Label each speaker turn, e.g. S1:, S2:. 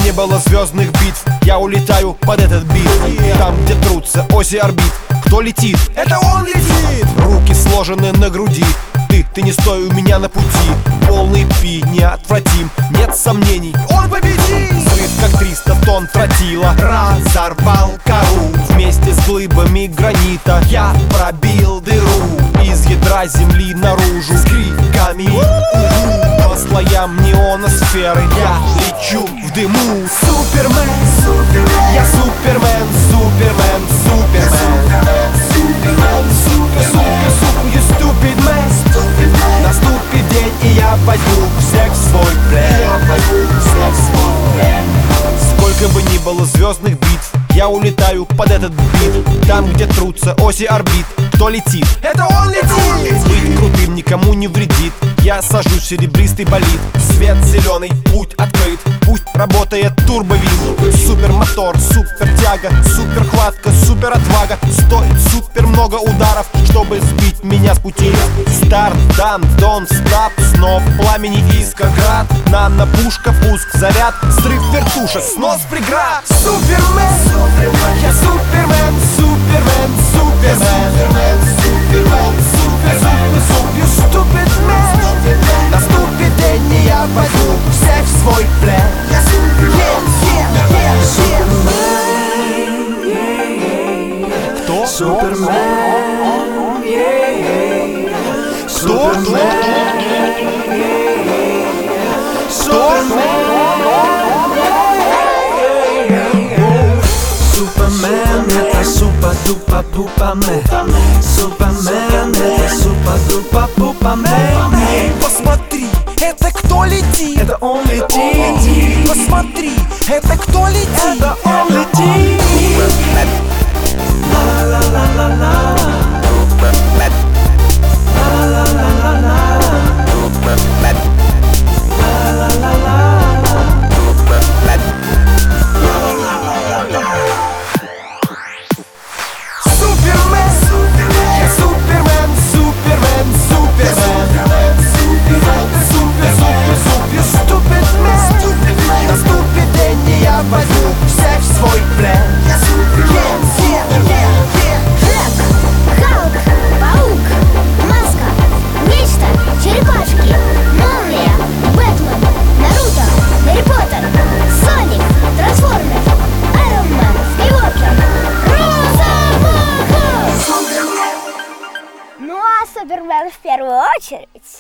S1: не было звездных битв, я улетаю под этот бит. Там, где трутся оси орбит, кто летит?
S2: Это он летит!
S1: Руки сложены на груди, ты не стой у меня на пути. Полный пи, неотвратим, нет сомнений,
S2: Он победит!
S1: взрыв как 300 тонн тротила разорвал кору. Вместе с глыбами гранита я пробил дыру из ядра земли наружу с криками по слоям неоносферы я лечу в дыму.
S2: Супермен!
S1: Я Супермен, Супермен, Супермен, Супермен, Супер, you stupid man. Наступит день, и я возьму всех в свой плен. Сколько бы ни было звездных битв, я улетаю под этот бит. Там, где трутся оси орбит, кто летит?
S2: Это он летит!
S1: Быть крутым никому не вредит. Я сажусь в серебристый болид. Свет зеленый, путь открыт. Пусть работает турбовин. Супермотор, супер тяга, супер хватка, супер отвага. Стоит супер много ударов, чтобы сбить меня с пути. Старт дан, дон, стап, снов пламени искр град. Нано-пушка, пуск, заряд, срыв вертушек, снос преград.
S2: Супермен!
S1: Я Супермен, Супермен, Супермен, Супермен, Супер,
S2: You stupid man!
S1: наступит день, и я возьму всех в свой плен. Кто?
S2: Супермен!
S1: Кто?
S2: Супермен, это супа-дупа-пупа-мен. Супермен, это супа-дупа-пупа-мен.
S1: Посмотри, это кто летит?
S2: Это он летит.
S1: Посмотри, это кто летит?
S2: Это он летит. Ла-ла-ла-ла-ла.
S1: Супермен! Я Супермен, Супермен, Супермен, Супер, stupid man. Наступит день, и я возьму всех в свой плен.
S3: Халк, паук, маска, нечто, черепашки, молния, Бэтмен, Наруто, Гарри Поттер, Соник, Трансформер, Айрон Мэн, Скайуокер, Росомаха! Ну а Супермен в первую очередь.